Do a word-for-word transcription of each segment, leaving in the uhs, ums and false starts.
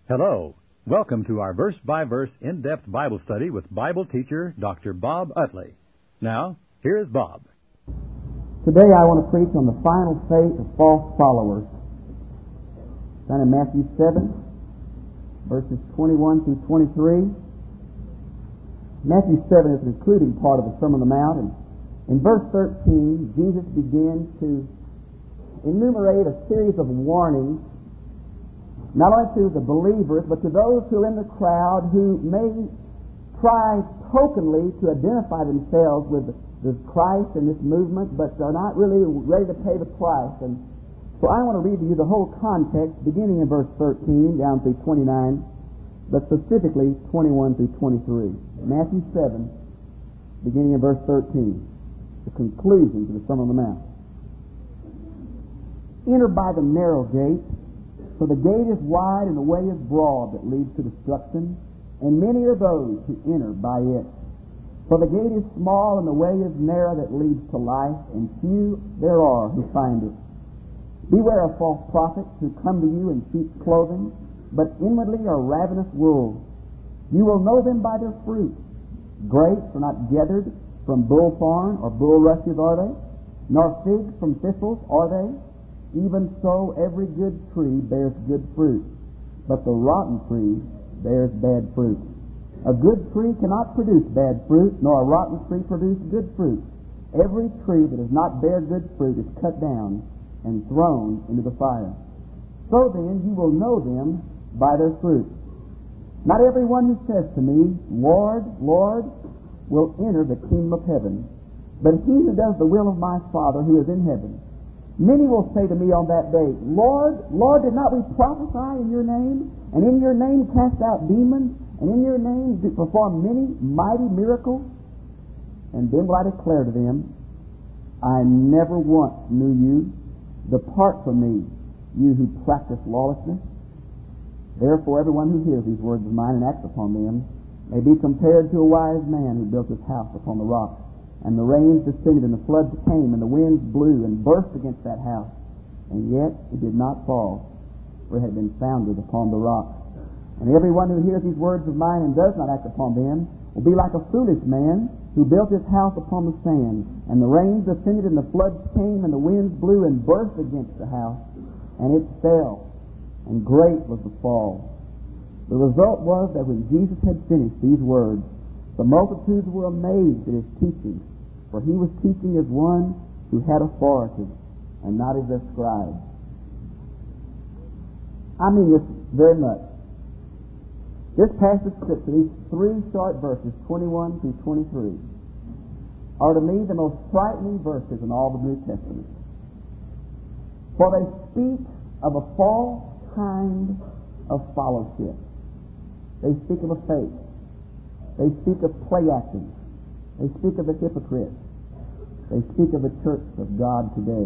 Hello. Welcome to our verse-by-verse in-depth Bible study with Bible teacher Doctor Bob Utley. Now, here's Bob. Today I want to preach on the final fate of false followers. Found in Matthew seven, verses twenty-one through twenty-three. Matthew seven is an including part of the Sermon on the Mount, and in verse thirteen, Jesus begins to enumerate a series of warnings, not only to the believers, but to those who are in the crowd who may try tokenly to identify themselves with, with Christ and this movement, but are not really ready to pay the price. And so I want to read to you the whole context, beginning in verse thirteen down through twenty-nine, but specifically twenty-one through twenty-three. Matthew seven, beginning in verse thirteen, the conclusion to the Sermon on the Mount. Enter by the narrow gate, for the gate is wide and the way is broad that leads to destruction, and many are those who enter by it. For the gate is small and the way is narrow that leads to life, and few there are who find it. Beware of false prophets who come to you in sheep's clothing, but inwardly are ravenous wolves. You will know them by their fruit. Grapes are not gathered from bullthorn or bulrushes, are they? Nor figs from thistles, are they? Even so, every good tree bears good fruit, but the rotten tree bears bad fruit. A good tree cannot produce bad fruit, nor a rotten tree produce good fruit. Every tree that does not bear good fruit is cut down and thrown into the fire. So then, you will know them by their fruit. Not everyone who says to me, Lord, Lord, will enter the kingdom of heaven, but he who does the will of my Father who is in heaven. Many will say to me on that day, Lord, Lord, did not we prophesy in your name, and in your name cast out demons, and in your name perform many mighty miracles? And then will I declare to them, I never once knew you. Depart from me, you who practice lawlessness. Therefore everyone who hears these words of mine and acts upon them may be compared to a wise man who built his house upon the rock. And the rains descended, and the floods came, and the winds blew and burst against that house. And yet it did not fall, for it had been founded upon the rock. And everyone who hears these words of mine and does not act upon them will be like a foolish man who built his house upon the sand. And the rains descended, and the floods came, and the winds blew and burst against the house. And it fell, and great was the fall. The result was that when Jesus had finished these words, the multitudes were amazed at his teaching, for he was teaching as one who had authority, and not as their scribes. I mean this very much. This passage of Scripture, these three short verses, twenty-one through twenty-three, are to me the most frightening verses in all the New Testament. For they speak of a false kind of fellowship. They speak of a faith. They speak of play acting. They speak of the hypocrite. They speak of the church of God today.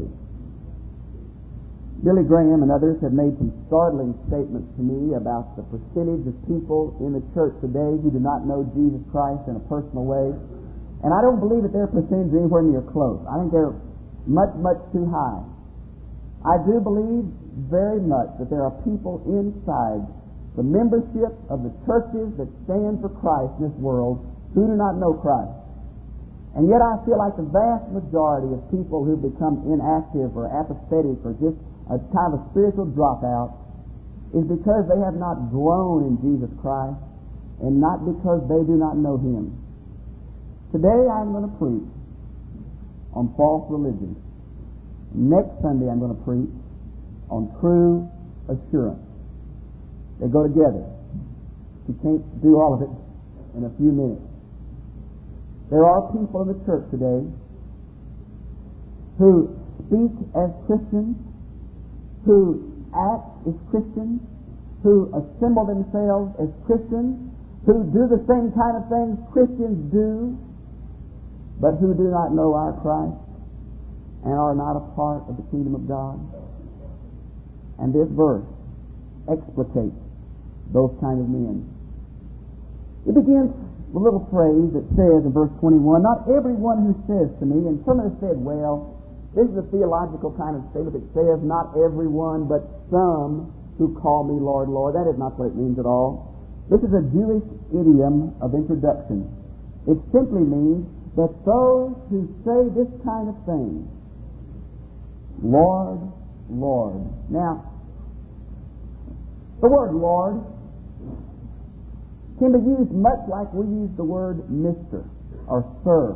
Billy Graham and others have made some startling statements to me about the percentage of people in the church today who do not know Jesus Christ in a personal way. And I don't believe that their percentage is anywhere near close. I think they're much, much too high. I do believe very much that there are people inside the membership of the churches that stand for Christ in this world who do not know Christ. And yet I feel like the vast majority of people who become inactive or apathetic or just a kind of a spiritual dropout is because they have not grown in Jesus Christ and not because they do not know Him. Today I'm going to preach on false religion. Next Sunday I'm going to preach on true assurance. They go together. You can't do all of it in a few minutes. There are people in the church today who speak as Christians, who act as Christians, who assemble themselves as Christians, who do the same kind of things Christians do, but who do not know our Christ and are not a part of the kingdom of God. And this verse explicates those kind of men. It begins with a little phrase that says in verse twenty-one, not everyone who says to me, and some have said, well, this is a theological kind of statement that says not everyone, but some who call me Lord, Lord. That is not what it means at all. This is a Jewish idiom of introduction. It simply means that those who say this kind of thing, Lord, Lord. Now, the word Lord can be used much like we use the word Mister or Sir.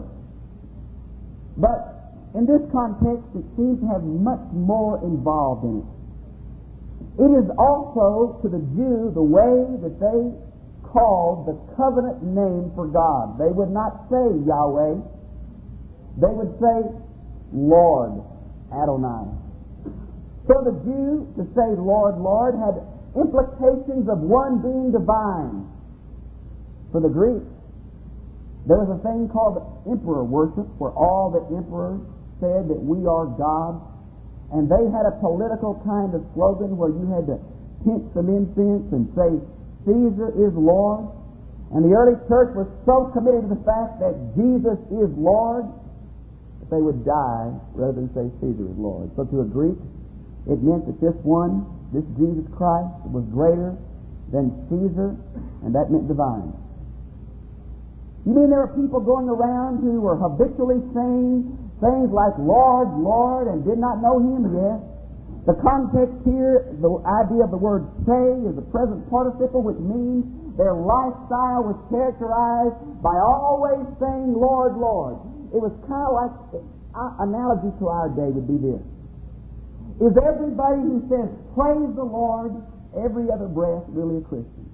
But in this context, it seems to have much more involved in it. It is also, to the Jew, the way that they called the covenant name for God. They would not say Yahweh. They would say Lord, Adonai. So the Jew, to say Lord, Lord, had implications of one being divine. For the Greeks, there was a thing called emperor worship, where all the emperors said that we are God. And they had a political kind of slogan where you had to pinch some incense and say, Caesar is Lord. And the early church was so committed to the fact that Jesus is Lord that they would die rather than say Caesar is Lord. So to a Greek, it meant that this one, this Jesus Christ, was greater than Caesar, and that meant divine. You mean there were people going around who were habitually saying things like Lord, Lord, and did not know Him? Yes. The context here, the idea of the word say is a present participle, which means their lifestyle was characterized by always saying Lord, Lord. It was kind of like, an analogy to our day would be this. Is everybody who says praise the Lord every other breath really a Christian?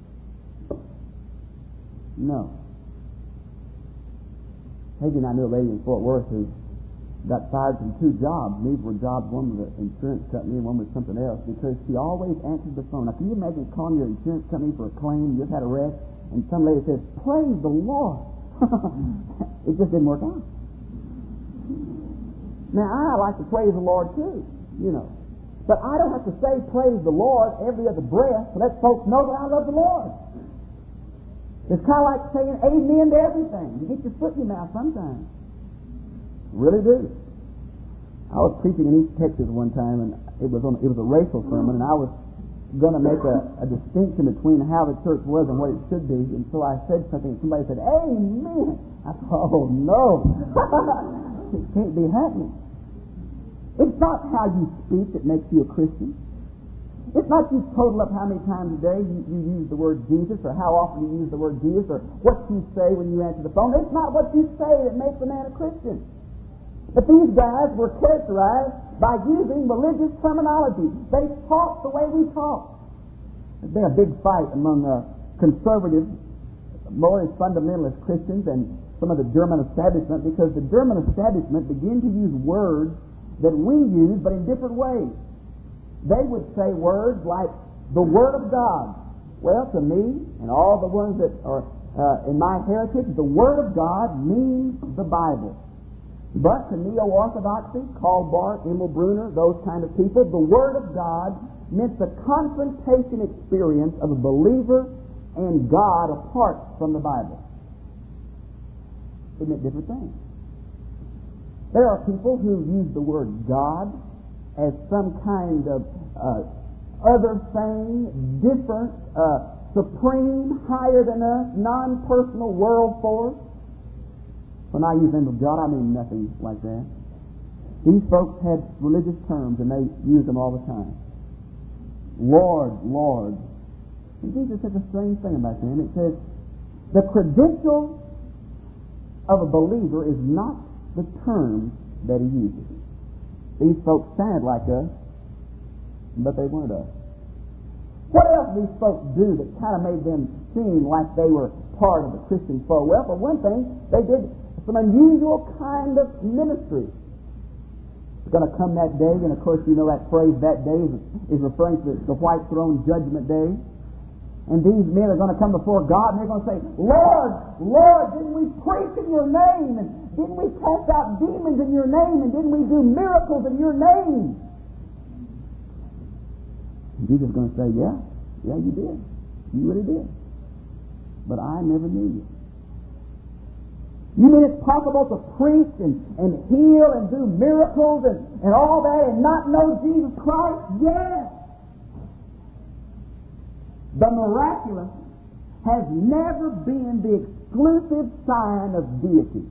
No. Peggy and I knew a lady in Fort Worth who got fired from two jobs. These were jobs, one with an insurance company and one with something else, because she always answered the phone. Now, can you imagine calling your insurance company for a claim? You just had a wreck, and some lady says, praise the Lord. It just didn't work out. Now, I like to praise the Lord too, you know. But I don't have to say praise the Lord every other breath to let folks know that I love the Lord. It's kind of like saying amen to everything. You get your foot in your mouth sometimes. Really do. I was preaching in East Texas one time, and it was on it was a racial sermon, and I was going to make a, a distinction between how the church was and what it should be. And so I said something, and somebody said, "Amen." I thought, "Oh no, it can't be happening." It's not how you speak that makes you a Christian. It's not you total up how many times a day you, you use the word Jesus, or how often you use the word Jesus, or what you say when you answer the phone. It's not what you say that makes a man a Christian. But these guys were characterized by using religious terminology. They talk the way we talk. There's been a big fight among uh, conservative, more fundamentalist Christians and some of the German establishment, because the German establishment began to use words that we use, but in different ways. They would say words like the Word of God. Well, to me, and all the ones that are uh, in my heritage, the Word of God means the Bible. But to neo-orthodoxy, Karl Emil Brunner, those kind of people, the Word of God meant the confrontation experience of a believer and God apart from the Bible. It meant different things. There are people who use the word God as some kind of uh, other thing, different, uh, supreme, higher than us, non-personal world force. When I use the name of God, I mean nothing like that. These folks had religious terms, and they used them all the time. Lord, Lord. And Jesus said a strange thing about them. It says, the credential of a believer is not the terms that he uses. These folks sounded like us, but they weren't us. What else did these folks do that kind of made them seem like they were part of the Christian fold? Well, for one thing, they did some unusual kind of ministry. It's going to come that day, and of course you know that phrase, that day, is, is referring to the white throne judgment day. And these men are going to come before God, and they're going to say, Lord, Lord, didn't we preach in your name? And didn't we cast out demons in your name? And didn't we do miracles in your name? And Jesus is going to say, yeah, yeah, you did. You really did. But I never knew you. You mean it's possible to preach and, and heal and do miracles and, and all that and not know Jesus Christ? Yes. The miraculous has never been the exclusive sign of deity.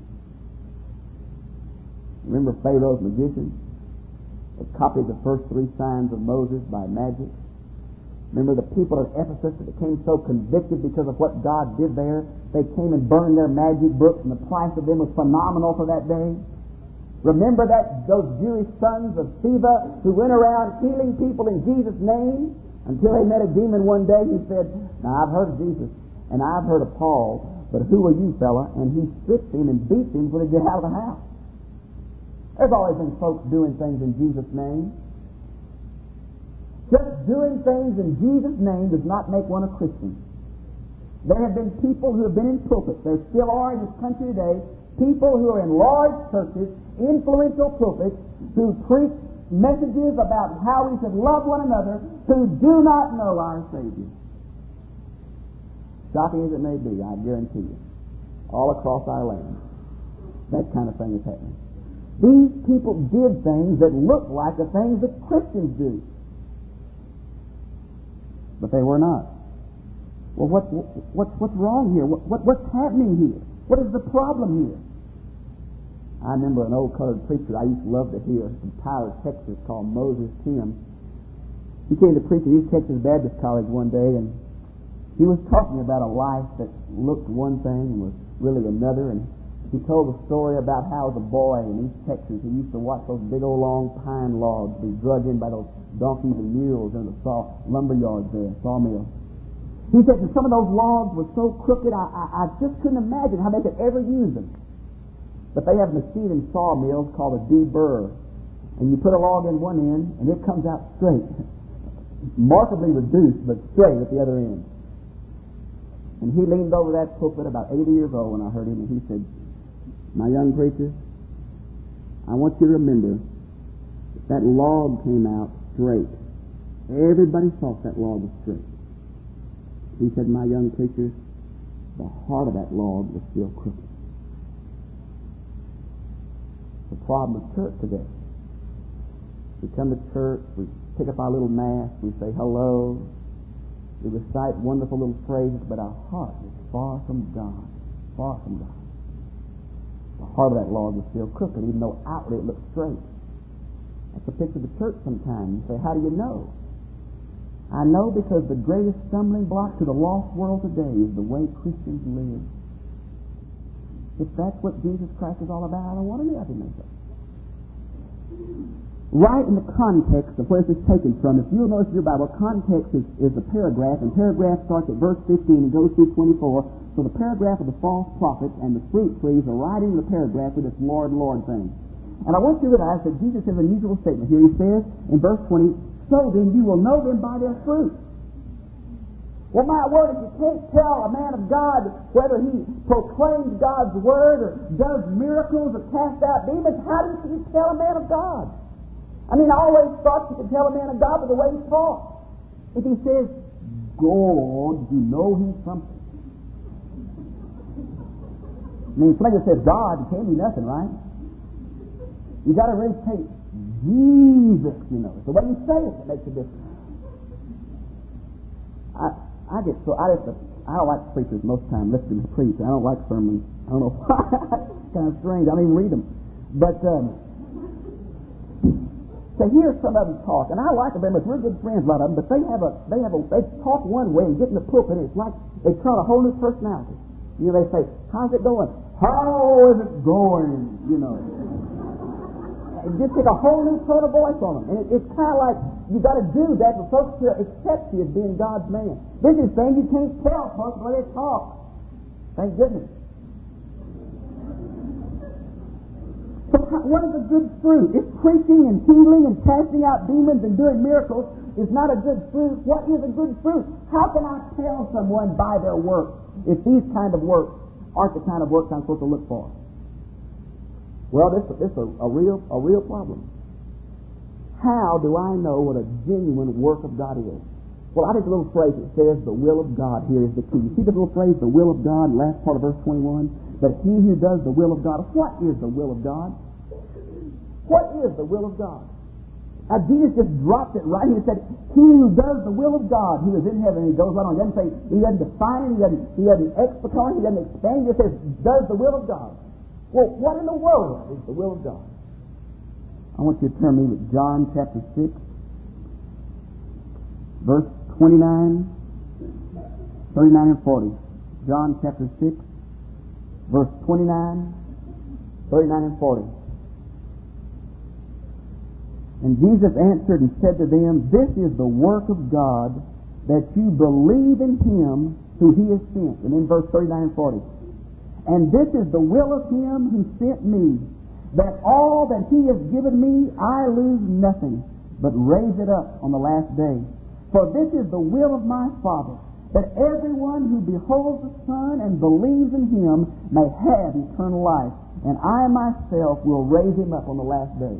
Remember Pharaoh's magician? They copied the first three signs of Moses by magic. Remember the people of Ephesus that became so convicted because of what God did there? They came and burned their magic books, and the price of them was phenomenal for that day. Remember that those Jewish sons of Sceva who went around healing people in Jesus' name until they met a demon one day who said, "Now I've heard of Jesus and I've heard of Paul, but who are you, fella?" And he stripped him and beat him before they get out of the house. There's always been folks doing things in Jesus' name. Just doing things in Jesus' name does not make one a Christian. There have been people who have been in pulpits, there still are in this country today, people who are in large churches, influential pulpits, who preach messages about how we should love one another, who do not know our Savior. Shocking as it may be, I guarantee you, all across our land, that kind of thing is happening. These people did things that looked like the things that Christians do. But they were not. Well, what, what, what's wrong here? What, what, what's happening here? What is the problem here? I remember an old colored preacher I used to love to hear from Tyler, Texas, called Moses Tim. He came to preach at East Texas Baptist College one day, and he was talking about a life that looked one thing and was really another, and he told a story about how as a boy in East Texas he used to watch those big old long pine logs be drug in by those donkeys and mules in the saw lumber yards there, sawmill. He said that some of those logs were so crooked, I, I, I just couldn't imagine how they could ever use them. But they have a machine in sawmills called a deburr, and you put a log in one end, and it comes out straight, markedly reduced, but straight at the other end. And he leaned over that pulpit about eighty years old when I heard him, and he said, "My young preacher, I want you to remember that that log came out straight. Everybody thought that log was straight." He said, "My young preacher, the heart of that log was still crooked." The problem with church today. We come to church, we pick up our little mass, we say hello, we recite wonderful little phrases, but our heart is far from God, far from God. The heart of that log is still crooked, even though outwardly it looks straight. That's a picture of the church sometimes. You say, how do you know? I know because the greatest stumbling block to the lost world today is the way Christians live. If that's what Jesus Christ is all about, I don't want any of him. Right in the context of where this is taken from, if you'll notice in your Bible, context is, is a paragraph, and paragraph starts at verse fifteen and goes through twenty-four. So the paragraph of the false prophets and the fruit trees are right in the paragraph with this Lord, Lord thing. And I want you to realize that Jesus has an unusual statement here. He says in verse twenty, "So then you will know them by their fruit." Well, my word, if you can't tell a man of God whether he proclaims God's word or does miracles or casts out demons, how do you tell a man of God? I mean, I always thought you could tell a man of God by the way he talks. If he says, "God," you know he's something. I mean, somebody that says God, you can't be nothing, right? You got to really say Jesus, you know. It's the way you say it that makes a difference. I I get so I just I don't like preachers most of the time listening to preach. I don't like sermons. I don't know why. It's kind of strange. I don't even read them. But um, to hear some of them talk, and I like them very much. We're good friends, a lot of them. But they have a they have a they talk one way and get in the pulpit. And it's like they turn a whole new personality. You know, they say, "How's it going? How is it going?" You know. It just take a whole new tone of voice on them. And it, it's kind of like, you got to do that for folks to accept you as being God's man. This is things you can't tell folks when they talk. Thank goodness. So what is a good fruit? If preaching and healing and casting out demons and doing miracles is not a good fruit, what is a good fruit? How can I tell someone by their works if these kind of works aren't the kind of works I'm supposed to look for? Well, this is a, a real a real problem. How do I know what a genuine work of God is? Well, I think a little phrase that says the will of God here is the key. You see the little phrase, the will of God, last part of verse twenty-one? But he who does the will of God. What is the will of God? What is the will of God? Now, Jesus just dropped it right. He said, he who does the will of God, who is in heaven. He goes right on. He doesn't say, he doesn't define it, he doesn't, he doesn't explicate it, he doesn't expand it. He just says, does the will of God. Well, what in the world is the will of God? I want you to turn me with John chapter six, verse twenty-nine, thirty-nine, and forty. John chapter six, verse twenty-nine, thirty-nine, and forty. And Jesus answered and said to them, this is the work of God, that you believe in Him who He has sent. And in verse thirty-nine and forty. And this is the will of Him who sent me, that all that He has given me I lose nothing, but raise it up on the last day. For this is the will of my Father, that everyone who beholds the Son and believes in Him may have eternal life, and I myself will raise him up on the last day.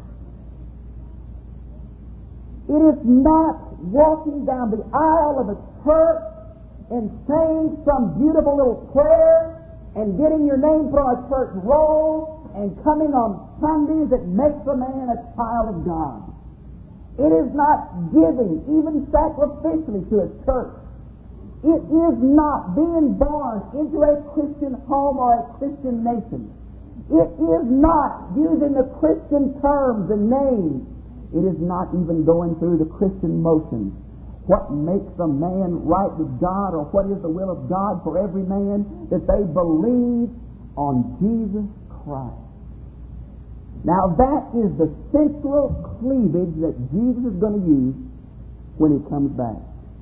It is not walking down the aisle of a church and saying some beautiful little prayer and getting your name put on a church roll and coming on Sundays that makes a man a child of God. It is not giving, even sacrificially, to a church. It is not being born into a Christian home or a Christian nation. It is not using the Christian terms and names. It is not even going through the Christian motions. What makes a man right with God, or what is the will of God for every man? That they believe on Jesus Christ. Now that is the central cleavage that Jesus is going to use when He comes back.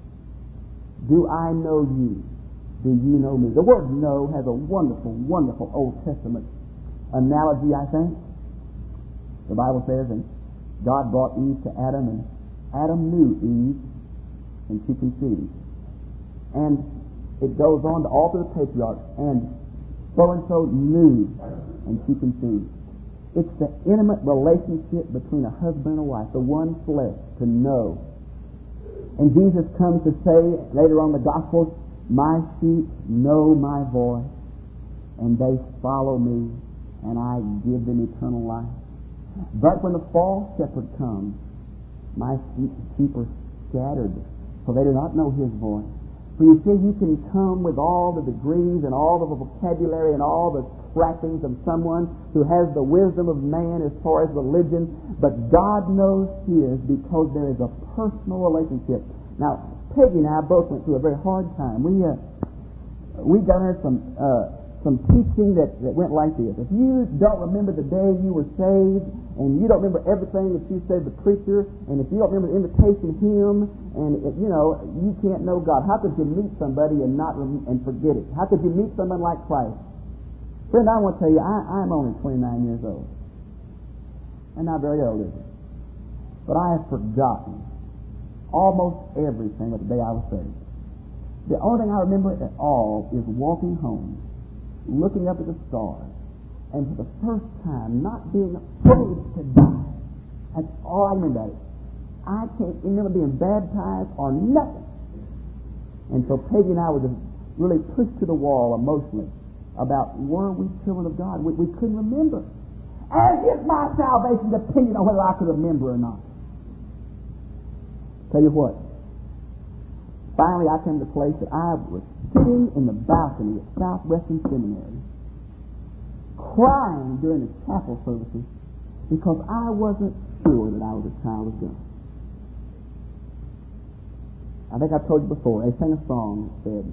Do I know you? Do you know me? The word know has a wonderful, wonderful Old Testament analogy, I think. The Bible says, and God brought Eve to Adam, and Adam knew Eve, and she conceived. And it goes on to all through the patriarchs, and so-and-so knew, and she conceived. It's the intimate relationship between a husband and a wife, the one flesh, to know. And Jesus comes to say later on in the Gospels, my sheep know my voice, and they follow me, and I give them eternal life. But when the false shepherd comes, my sheep are scattered, for they do not know his voice. For you see, you can come with all the degrees and all the vocabulary and all the trappings of someone who has the wisdom of man as far as religion, but God knows his, because there is a personal relationship. Now, Peggy and I both went through a very hard time. We uh, we got her some uh, some teaching that, that went like this. If you don't remember the day you were saved, and you don't remember everything that you said to the preacher, and if you don't remember the invitation hymn, and it, you know, you can't know God. How could you meet somebody and not rem- and forget it? How could you meet someone like Christ? Friend, I want to tell you, I, I'm only twenty-nine years old. I'm not very old, is it? But I have forgotten almost everything of the day I was saved. The only thing I remember at all is walking home, looking up at the stars, and for the first time not being afraid to die. That's all I remember about it. I can't remember being baptized or nothing. And so Peggy and I were just really pushed to the wall emotionally about, were we children of God? We, we couldn't remember. As if my salvation depended on whether I could remember or not. Tell you what, finally I came to the place that I was sitting in the balcony at Southwestern Seminary, crying during the chapel services because I wasn't sure that I was a child of God. I think I told you before, they sang a song that said,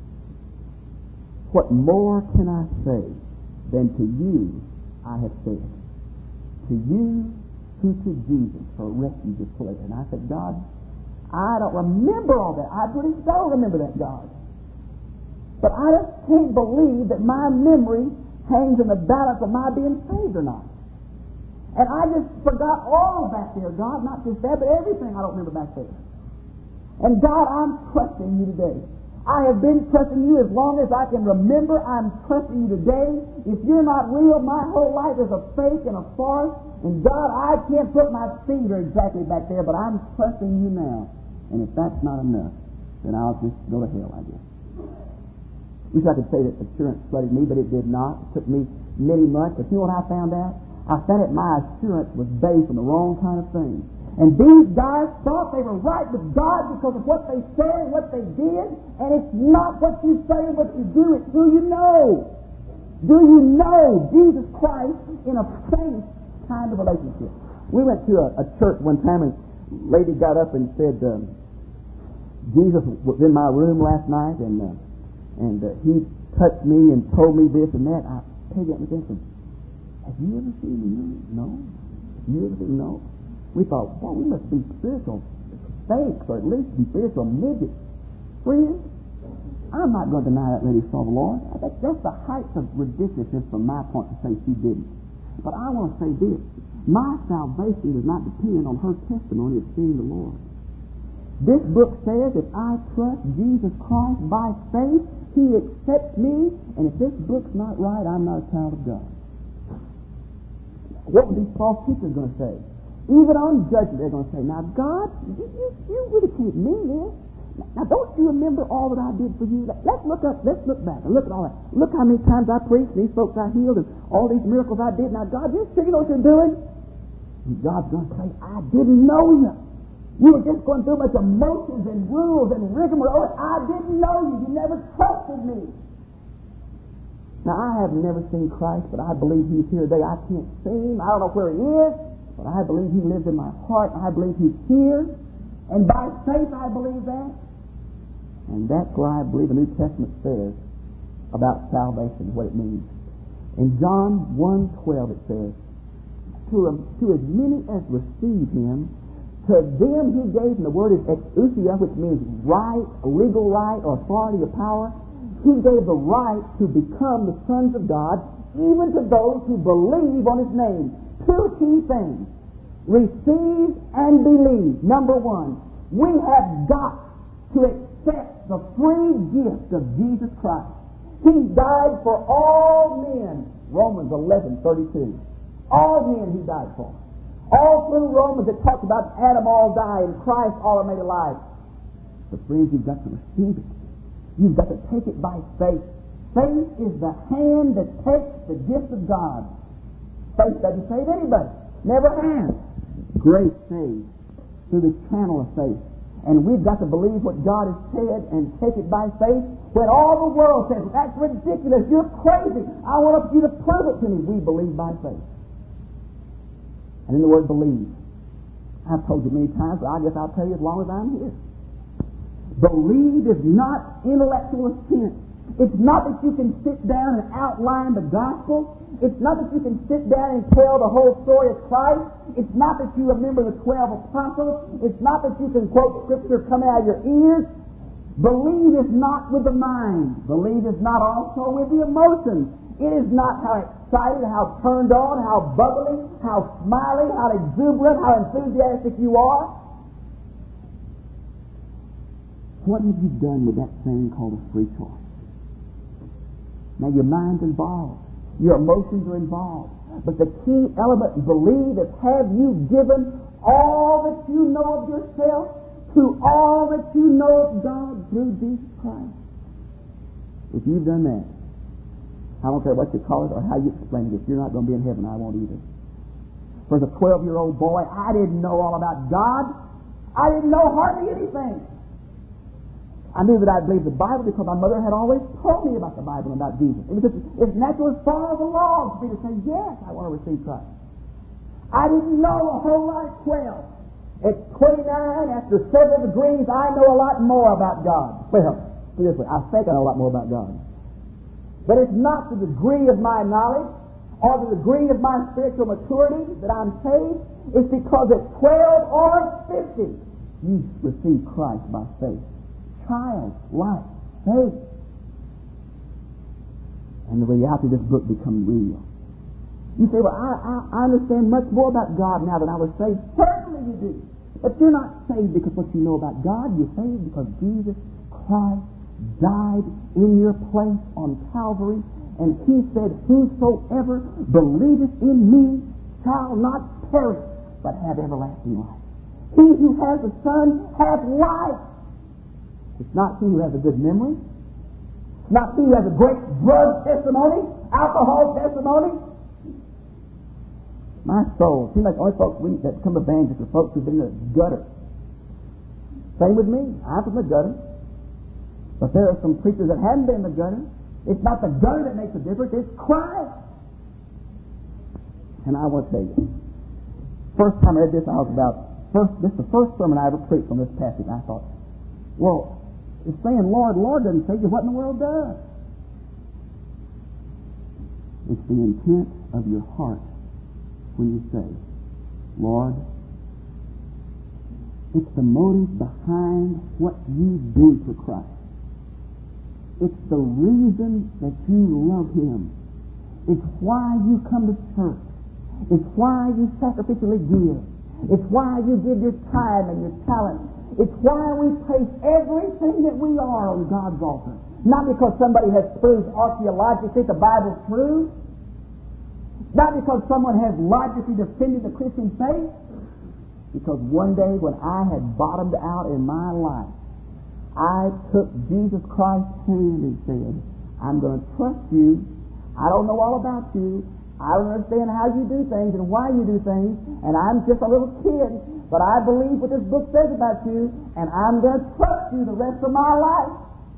what more can I say than to you I have said? To you who to Jesus for refuge is fled. And I said, God, I don't remember all that. I really don't remember that, God. But I just can't believe that my memory hangs in the balance of my being saved or not. And I just forgot all back there, God, not just that, but everything I don't remember back there. And God, I'm trusting you today. I have been trusting you as long as I can remember. I'm trusting you today. If you're not real, my whole life is a fake and a farce. And God, I can't put my finger exactly back there, but I'm trusting you now. And if that's not enough, then I'll just go to hell, I guess. Wish I could say that assurance flooded me, but it did not. It took me many months. But you know what I found out? I found that my assurance was based on the wrong kind of thing. And these guys thought they were right with God because of what they said and what they did. And it's not what you say and what you do, it's who you know. Do you know Jesus Christ in a faith kind of relationship? We went to a, a church one time and a lady got up and said, um, Jesus was in my room last night and uh, and uh, he touched me and told me this and that. I paid up with this and, have you ever seen him? No. Have you ever seen him? No. We thought, well, we must be spiritual fakes, or at least be spiritual midgets. Friends, I'm not going to deny that lady saw the Lord. That's, that's the height of ridiculousness from my point to say she didn't. But I want to say this. My salvation does not depend on her testimony of seeing the Lord. This book says if I trust Jesus Christ by faith, He accepts me, and if this book's not right, I'm not a child of God. What were these false teachers going to say? Even on judgment, they're going to say, now, God, you, you, you really can't mean this. Now, don't you remember all that I did for you? Let's look up, let's look back and look at all that. Look how many times I preached, and these folks I healed, and all these miracles I did. Now, God, you figure what you're doing? And God's going to say, I didn't know you. You were just going through a bunch of motions and rules and rigmarole. I didn't know you. You never trusted me. Now, I have never seen Christ, but I believe He's here today. I can't see Him. I don't know where He is. But I believe He lives in my heart. I believe He's here. And by faith I believe that. And that's why I believe the New Testament says about salvation, what it means. In John one twelve it says, to, um, to as many as receive Him, to them He gave, and the word is exousia, which means right, legal right, or authority or power. He gave the right to become the sons of God, even to those who believe on His name. Two key things. Receive and believe. Number one, we have got to accept the free gift of Jesus Christ. He died for all men. Romans eleven thirty-two. All men He died for. All through Romans it talks about Adam all died and Christ all are made alive. But friends, you've got to receive it. You've got to take it by faith. Faith is the hand that takes the gift of God. Faith doesn't save anybody. Never has. Grace saves through the channel of faith. And we've got to believe what God has said and take it by faith. When all the world says, that's ridiculous, you're crazy, I want you to prove it to me. We believe by faith. And in the word believe, I've told you many times, but I guess I'll tell you as long as I'm here. Believe is not intellectual assent. It's not that you can sit down and outline the gospel. It's not that you can sit down and tell the whole story of Christ. It's not that you remember the twelve apostles. It's not that you can quote scripture coming out of your ears. Believe is not with the mind. Believe is not also with the emotions. It is not how excited, how turned on, how bubbly, how smiley, how exuberant, how enthusiastic you are. What have you done with that thing called a free choice? Now your mind's involved. Your emotions are involved. But the key element in believe is, have you given all that you know of yourself to all that you know of God through Jesus Christ? If you've done that, I don't care what you call it or how you explain it. If you're not going to be in heaven, I won't either. For the twelve-year-old boy, I didn't know all about God. I didn't know hardly anything. I knew that I believed the Bible because my mother had always told me about the Bible and about Jesus. It was just as natural as far as the law for me to say, yes, I want to receive Christ. I didn't know a whole lot at twelve. At twenty-nine, after several degrees, I know a lot more about God. Well, put it this way, I think I know a lot more about God. But it's not the degree of my knowledge or the degree of my spiritual maturity that I'm saved. It's because at twelve or fifty, you receive Christ by faith. Child, life, faith. And the reality of this book becomes real. You say, well, I, I, I understand much more about God now than I was saved. Certainly you do. But you're not saved because what you know about God. You're saved because Jesus Christ died in your place on Calvary. And He said, whosoever believeth in me shall not perish, but have everlasting life. He who has the Son hath life. It's not he who has a good memory. It's not he who has a great drug testimony, alcohol testimony. My soul. Seems like the only folks we, that become evangelists are folks who've been in the gutter. Same with me. I'm from the gutter. But there are some preachers that haven't been in the gutter. It's not the gutter that makes a difference. It's Christ. And I want to tell you, first time I read this, I was about, first, this is the first sermon I ever preached on this passage. I thought, well, it's saying Lord, Lord doesn't say you. What in the world does? It's the intent of your heart when you say, Lord. It's the motive behind what you do for Christ. It's the reason that you love Him. It's why you come to church. It's why you sacrificially give. It's why you give your time and your talent. It's why we place everything that we are on God's altar. Not because somebody has proved archaeologically the Bible's true. Not because someone has logically defended the Christian faith. Because one day when I had bottomed out in my life, I took Jesus Christ's hand and said, I'm going to trust you. I don't know all about you. I don't understand how you do things and why you do things. And I'm just a little kid. But I believe what this book says about you. And I'm going to trust you the rest of my life.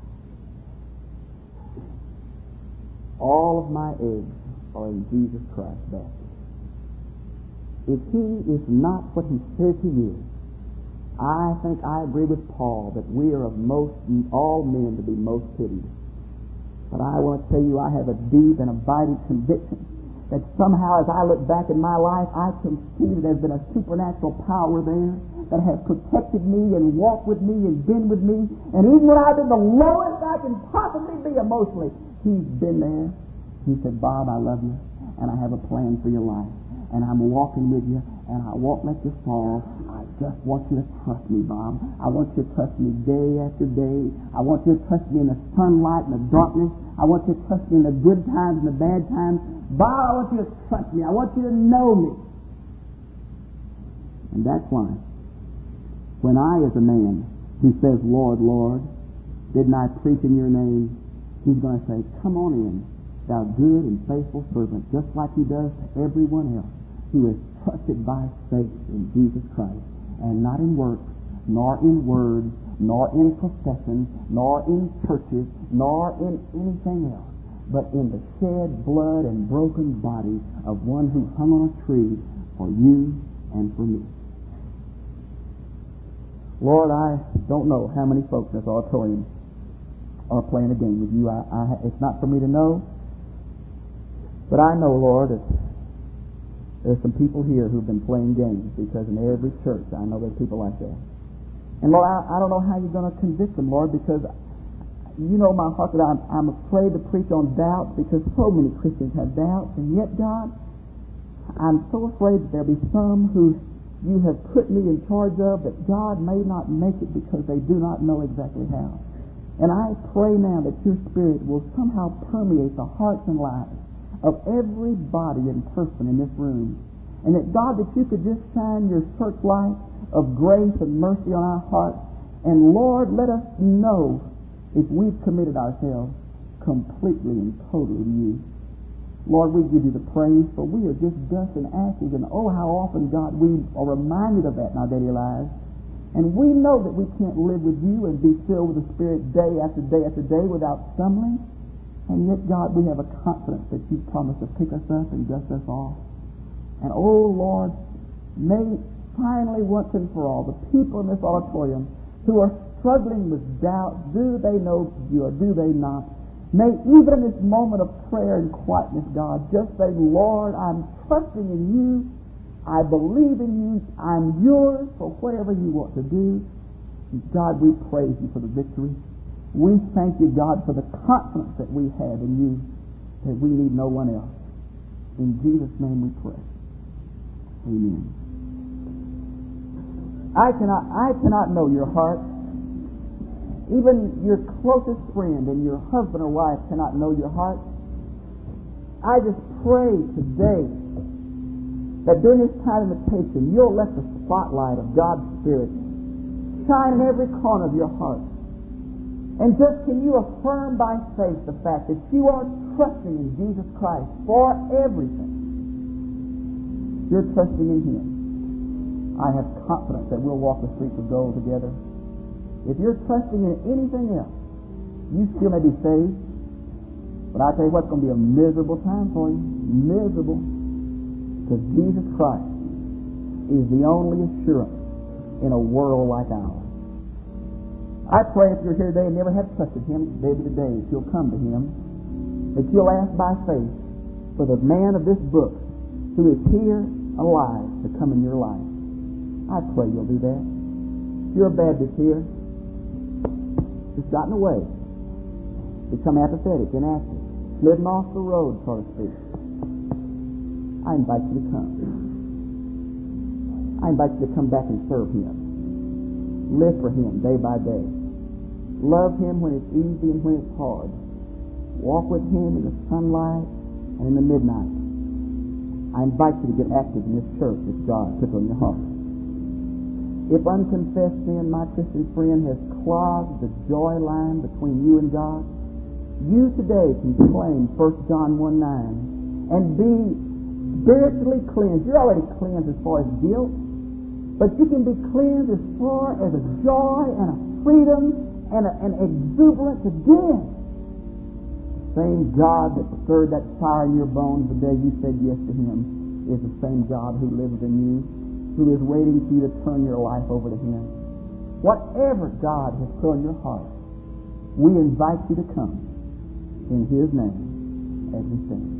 All of my eggs are in Jesus Christ's basket. If He is not what He says He is, I think I agree with Paul that we are of most all men to be most pitied. But I want to tell you, I have a deep and abiding conviction that somehow as I look back in my life, I can see that there's been a supernatural power there that has protected me and walked with me and been with me. And even when I've been the lowest I can possibly be emotionally, He's been there. He said, Bob, I love you, and I have a plan for your life. And I'm walking with you, and I won't let you fall. I just want you to trust me, Bob. I want you to trust me day after day. I want you to trust me in the sunlight and the darkness. I want you to trust me in the good times and the bad times. Bob, I want you to trust me. I want you to know me. And that's why, when I, as a man who says, Lord, Lord, didn't I preach in your name? He's going to say, come on in, thou good and faithful servant, just like He does to everyone else who is trusted by faith in Jesus Christ, and not in works, nor in words, nor in professions, nor in churches, nor in anything else, but in the shed blood and broken body of one who hung on a tree for you and for me. Lord, I don't know how many folks in this auditorium are playing a game with you. I, I, it's not for me to know, but I know, Lord, that there's some people here who've been playing games, because in every church I know there's people like that. And Lord, I, I don't know how you're going to convict them, Lord, because you know my heart that I'm, I'm afraid to preach on doubt, because so many Christians have doubts. And yet, God, I'm so afraid that there'll be some who you have put me in charge of that God may not make it because they do not know exactly how. And I pray now that your Spirit will somehow permeate the hearts and lives of everybody and person in this room. And that, God, that you could just shine your searchlight of grace and mercy on our hearts. And, Lord, let us know if we've committed ourselves completely and totally to you. Lord, we give you the praise, for we are just dust and ashes. And oh, how often, God, we are reminded of that in our daily lives. And we know that we can't live with you and be filled with the Spirit day after day after day without stumbling. And yet, God, we have a confidence that you promised to pick us up and dust us off. And, oh, Lord, may finally, once and for all, the people in this auditorium who are struggling with doubt, do they know you or do they not? May, even in this moment of prayer and quietness, God, just say, Lord, I'm trusting in you. I believe in you. I'm yours for whatever you want to do. God, we praise you for the victory. We thank you, God, for the confidence that we have in you, that we need no one else. In Jesus' name we pray. Amen. I cannot, I cannot know your heart. Even your closest friend and your husband or wife cannot know your heart. I just pray today that during this time of invitation, you'll let the spotlight of God's Spirit shine in every corner of your heart. And just can you affirm by faith the fact that you are trusting in Jesus Christ for everything. You're trusting in Him. I have confidence that we'll walk the streets of gold together. If you're trusting in anything else, you still may be saved. But I tell you what, it's going to be a miserable time for you. Miserable. Because Jesus Christ is the only assurance in a world like ours. I pray if you're here today and never have trusted Him, today be the day that you'll come to Him, that you'll ask by faith for the man of this book who is here alive to come in your life. I pray you'll do that. If you're a Baptist here, just gotten away, become apathetic, inactive, slidden off the road, so to speak, I invite you to come. I invite you to come back and serve Him. Live for Him day by day. Love Him when it's easy and when it's hard. Walk with Him in the sunlight and in the midnight. I invite you to get active in this church that God put on your heart. If unconfessed sin, my Christian friend, has clogged the joy line between you and God, you today can claim First John one nine and be spiritually cleansed. You're already cleansed as far as guilt, but you can be cleansed as far as a joy and a freedom and a, an exuberance again. The same God that stirred that fire in your bones the day you said yes to Him is the same God who lives in you, who is waiting for you to turn your life over to Him. Whatever God has put on your heart, we invite you to come in His name as we sing.